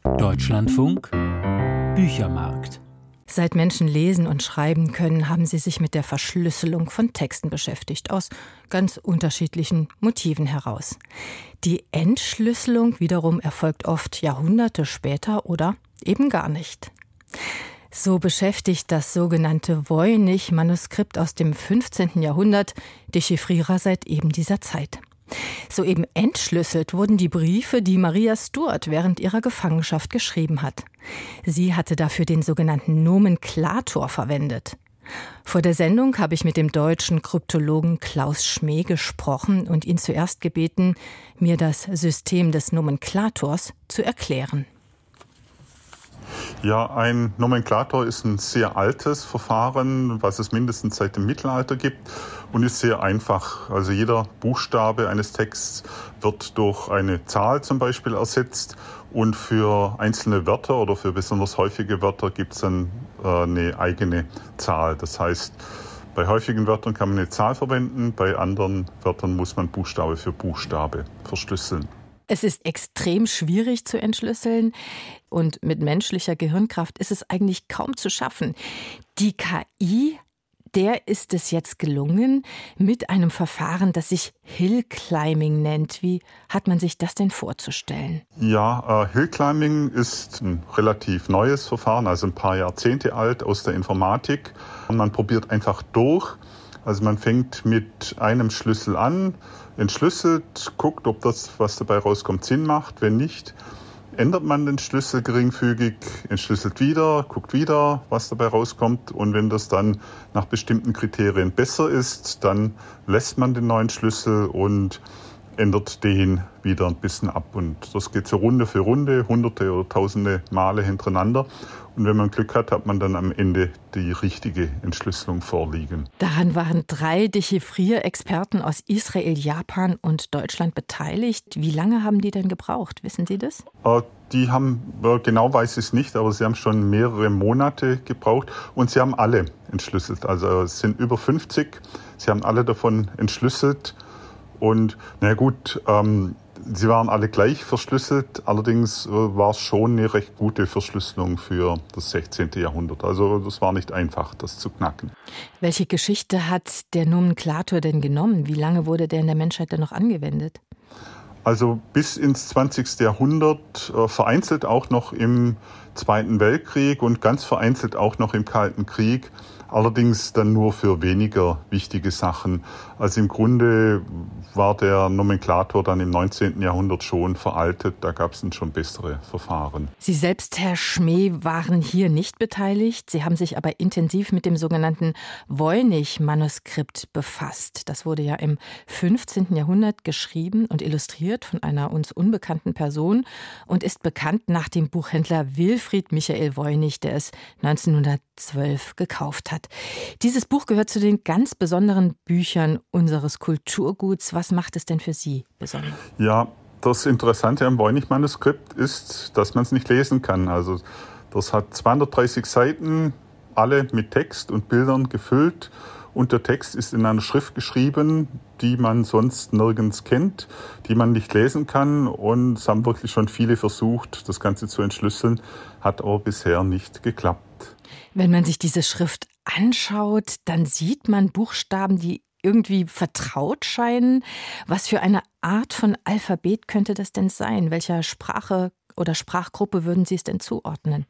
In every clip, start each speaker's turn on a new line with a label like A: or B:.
A: Deutschlandfunk Büchermarkt.
B: Seit Menschen lesen und schreiben können, haben sie sich mit der Verschlüsselung von Texten beschäftigt, aus ganz unterschiedlichen Motiven heraus. Die Entschlüsselung wiederum erfolgt oft Jahrhunderte später oder eben gar nicht. So beschäftigt das sogenannte Voynich-Manuskript aus dem 15. Jahrhundert die Chiffrierer seit eben dieser Zeit. Soeben entschlüsselt wurden die Briefe, die Maria Stuart während ihrer Gefangenschaft geschrieben hat. Sie hatte dafür den sogenannten Nomenklator verwendet. Vor der Sendung habe ich mit dem deutschen Kryptologen Klaus Schmeh gesprochen und ihn zuerst gebeten, mir das System des Nomenklators zu erklären.
C: Ja, ein Nomenklator ist ein sehr altes Verfahren, was es mindestens seit dem Mittelalter gibt und ist sehr einfach. Also jeder Buchstabe eines Texts wird durch eine Zahl zum Beispiel ersetzt und für einzelne Wörter oder für besonders häufige Wörter gibt es dann eine eigene Zahl. Das heißt, bei häufigen Wörtern kann man eine Zahl verwenden, bei anderen Wörtern muss man Buchstabe für Buchstabe verschlüsseln.
B: Es ist extrem schwierig zu entschlüsseln und mit menschlicher Gehirnkraft ist es eigentlich kaum zu schaffen. Die KI, der ist es jetzt gelungen mit einem Verfahren, das sich Hill Climbing nennt. Wie hat man sich das denn vorzustellen?
C: Ja, Hill Climbing ist ein relativ neues Verfahren, also ein paar Jahrzehnte alt aus der Informatik. Und man probiert einfach durch. Also man fängt mit einem Schlüssel an, entschlüsselt, guckt, ob das, was dabei rauskommt, Sinn macht. Wenn nicht, ändert man den Schlüssel geringfügig, entschlüsselt wieder, guckt wieder, was dabei rauskommt. Und wenn das dann nach bestimmten Kriterien besser ist, dann lässt man den neuen Schlüssel und ändert den wieder ein bisschen ab. Und das geht so Runde für Runde, hunderte oder tausende Male hintereinander. Und wenn man Glück hat, hat man dann am Ende die richtige Entschlüsselung vorliegen.
B: Daran waren 3 Dechiffrierexperten aus Israel, Japan und Deutschland beteiligt. Wie lange haben die denn gebraucht? Wissen Sie das?
C: Die haben, genau weiß ich es nicht, aber sie haben schon mehrere Monate gebraucht. Und sie haben alle entschlüsselt. Also es sind über 50. Sie haben alle davon entschlüsselt. Und na gut, sie waren alle gleich verschlüsselt, allerdings war es schon eine recht gute Verschlüsselung für das 16. Jahrhundert. Also das war nicht einfach, das zu knacken.
B: Welche Geschichte hat der Nomenklator denn genommen? Wie lange wurde der in der Menschheit denn noch angewendet?
C: Also bis ins 20. Jahrhundert, vereinzelt auch noch im Zweiten Weltkrieg und ganz vereinzelt auch noch im Kalten Krieg. Allerdings dann nur für weniger wichtige Sachen. Also im Grunde war der Nomenklator dann im 19. Jahrhundert schon veraltet. Da gab es dann schon bessere Verfahren.
B: Sie selbst, Herr Schmeh, waren hier nicht beteiligt. Sie haben sich aber intensiv mit dem sogenannten Voynich-Manuskript befasst. Das wurde ja im 15. Jahrhundert geschrieben und illustriert von einer uns unbekannten Person und ist bekannt nach dem Buchhändler Wilfried Michael Voynich, der es 1912 gekauft hat. Dieses Buch gehört zu den ganz besonderen Büchern unseres Kulturguts. Was macht es denn für Sie besonders?
C: Ja, das Interessante am Voynich-Manuskript ist, dass man es nicht lesen kann. Also das hat 230 Seiten, alle mit Text und Bildern gefüllt. Und der Text ist in einer Schrift geschrieben, die man sonst nirgends kennt, die man nicht lesen kann. Und es haben wirklich schon viele versucht, das Ganze zu entschlüsseln, hat aber bisher nicht geklappt.
B: Wenn man sich diese Schrift anschaut, dann sieht man Buchstaben, die irgendwie vertraut scheinen. Was für eine Art von Alphabet könnte das denn sein? Welcher Sprache oder Sprachgruppe würden Sie es denn zuordnen?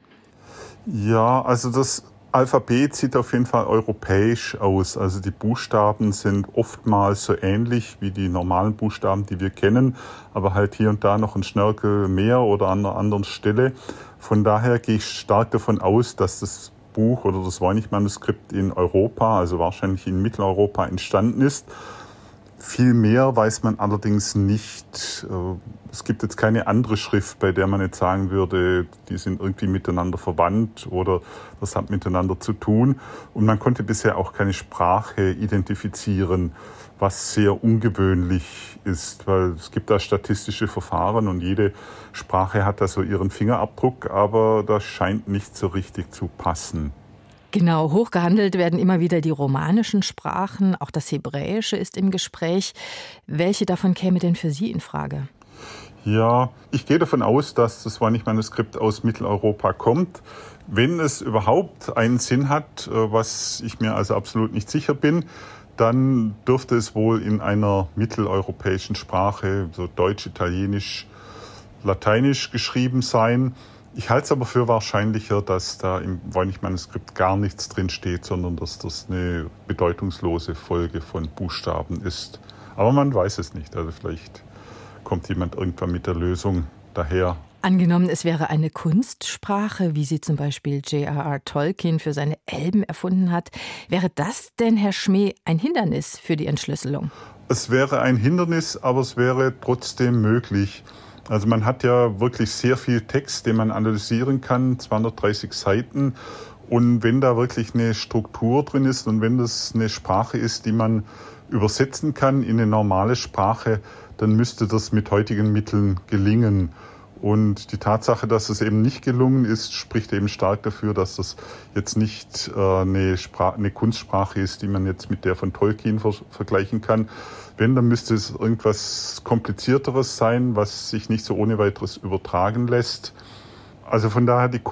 C: Ja, also das Alphabet sieht auf jeden Fall europäisch aus. Also die Buchstaben sind oftmals so ähnlich wie die normalen Buchstaben, die wir kennen, aber halt hier und da noch ein Schnörkel mehr oder an einer anderen Stelle. Von daher gehe ich stark davon aus, dass das Buch oder das Voynich-Manuskript in Europa, also wahrscheinlich in Mitteleuropa, entstanden ist. Viel mehr weiß man allerdings nicht. Es gibt jetzt keine andere Schrift, bei der man jetzt sagen würde, die sind irgendwie miteinander verwandt oder das hat miteinander zu tun. Und man konnte bisher auch keine Sprache identifizieren, was sehr ungewöhnlich ist, weil es gibt da statistische Verfahren und jede Sprache hat da so ihren Fingerabdruck, aber das scheint nicht so richtig zu passen.
B: Genau, hochgehandelt werden immer wieder die romanischen Sprachen, auch das Hebräische ist im Gespräch. Welche davon käme denn für Sie in Frage?
C: Ja, ich gehe davon aus, dass das Voynich-Manuskript aus Mitteleuropa kommt. Wenn es überhaupt einen Sinn hat, was ich mir also absolut nicht sicher bin, dann dürfte es wohl in einer mitteleuropäischen Sprache, so Deutsch, Italienisch, Lateinisch geschrieben sein. Ich halte es aber für wahrscheinlicher, dass da im Voynich-Manuskript gar nichts drin steht, sondern dass das eine bedeutungslose Folge von Buchstaben ist. Aber man weiß es nicht. Also vielleicht kommt jemand irgendwann mit der Lösung daher.
B: Angenommen, es wäre eine Kunstsprache, wie sie zum Beispiel J.R.R. Tolkien für seine Elben erfunden hat. Wäre das denn, Herr Schmeh, ein Hindernis für die Entschlüsselung?
C: Es wäre ein Hindernis, aber es wäre trotzdem möglich. Also man hat ja wirklich sehr viel Text, den man analysieren kann, 230 Seiten. Und wenn da wirklich eine Struktur drin ist und wenn das eine Sprache ist, die man übersetzen kann in eine normale Sprache, dann müsste das mit heutigen Mitteln gelingen. Und die Tatsache, dass es eben nicht gelungen ist, spricht eben stark dafür, dass das jetzt nicht eine Kunstsprache ist, die man jetzt mit der von Tolkien vergleichen kann. Wenn, dann müsste es irgendwas Komplizierteres sein, was sich nicht so ohne weiteres übertragen lässt. Also von daher die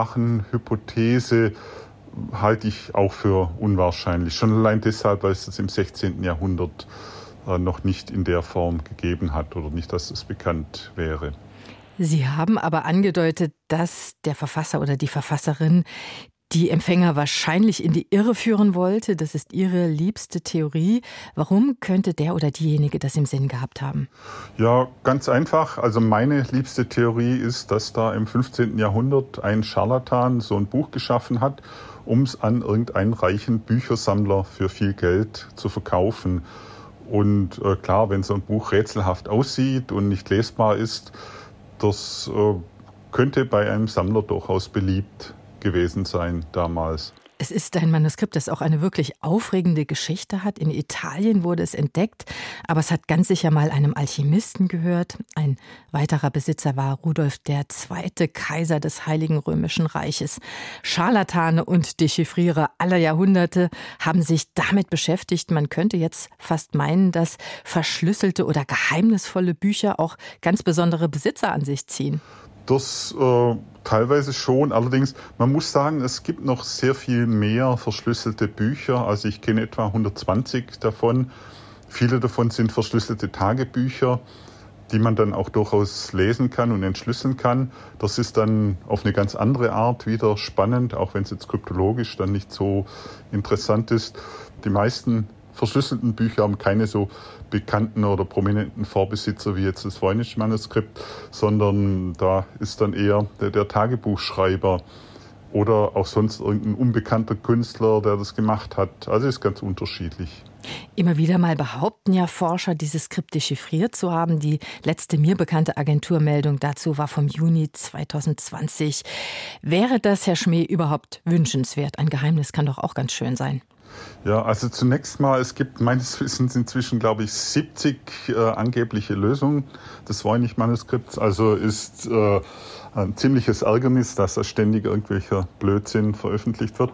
C: Kunstsprachenhypothese halte ich auch für unwahrscheinlich. Schon allein deshalb, weil es das im 16. Jahrhundert noch nicht in der Form gegeben hat oder nicht, dass es bekannt wäre.
B: Sie haben aber angedeutet, dass der Verfasser oder die Verfasserin die Empfänger wahrscheinlich in die Irre führen wollte. Das ist Ihre liebste Theorie. Warum könnte der oder diejenige das im Sinn gehabt haben?
C: Ja, ganz einfach. Also meine liebste Theorie ist, dass da im 15. Jahrhundert ein Scharlatan so ein Buch geschaffen hat, um es an irgendeinen reichen Büchersammler für viel Geld zu verkaufen. Und klar, wenn so ein Buch rätselhaft aussieht und nicht lesbar ist, das könnte bei einem Sammler durchaus beliebt gewesen sein damals.
B: Es ist ein Manuskript, das auch eine wirklich aufregende Geschichte hat. In Italien wurde es entdeckt, aber es hat ganz sicher mal einem Alchemisten gehört. Ein weiterer Besitzer war Rudolf II., Kaiser des Heiligen Römischen Reiches. Scharlatane und Dechiffrierer aller Jahrhunderte haben sich damit beschäftigt. Man könnte jetzt fast meinen, dass verschlüsselte oder geheimnisvolle Bücher auch ganz besondere Besitzer an sich ziehen.
C: Das teilweise schon. Allerdings, man muss sagen, es gibt noch sehr viel mehr verschlüsselte Bücher. Also ich kenne etwa 120 davon. Viele davon sind verschlüsselte Tagebücher, die man dann auch durchaus lesen kann und entschlüsseln kann. Das ist dann auf eine ganz andere Art wieder spannend, auch wenn es jetzt kryptologisch dann nicht so interessant ist. Die meisten verschlüsselten Bücher haben keine so bekannten oder prominenten Vorbesitzer wie jetzt das Voynich-Manuskript, sondern da ist dann eher der Tagebuchschreiber oder auch sonst irgendein unbekannter Künstler, der das gemacht hat. Also ist ganz unterschiedlich.
B: Immer wieder mal behaupten ja Forscher, dieses Skript dechiffriert zu haben. Die letzte mir bekannte Agenturmeldung dazu war vom Juni 2020. Wäre das, Herr Schmeh, überhaupt wünschenswert? Ein Geheimnis kann doch auch ganz schön sein.
C: Ja, also zunächst mal, es gibt meines Wissens inzwischen, glaube ich, 70 angebliche Lösungen des Voynich-Manuskripts. Also ist ein ziemliches Ärgernis, dass da ständig irgendwelcher Blödsinn veröffentlicht wird.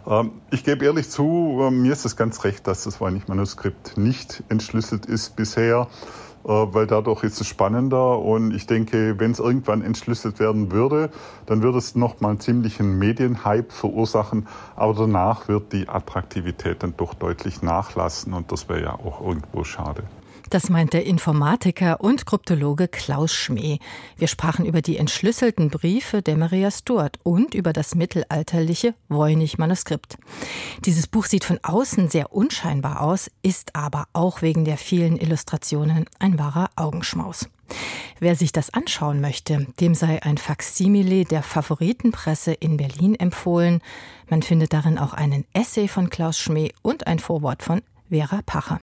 C: Ich gebe ehrlich zu, mir ist es ganz recht, dass das Voynich-Manuskript nicht entschlüsselt ist bisher, weil dadurch ist es spannender und ich denke, wenn es irgendwann entschlüsselt werden würde, dann würde es nochmal einen ziemlichen Medienhype verursachen, aber danach wird die Attraktivität dann doch deutlich nachlassen und das wäre ja auch irgendwo schade.
B: Das meint der Informatiker und Kryptologe Klaus Schmeh. Wir sprachen über die entschlüsselten Briefe der Maria Stuart und über das mittelalterliche Voynich-Manuskript. Dieses Buch sieht von außen sehr unscheinbar aus, ist aber auch wegen der vielen Illustrationen ein wahrer Augenschmaus. Wer sich das anschauen möchte, dem sei ein Faksimile der Favoritenpresse in Berlin empfohlen. Man findet darin auch einen Essay von Klaus Schmeh und ein Vorwort von Vera Pacher.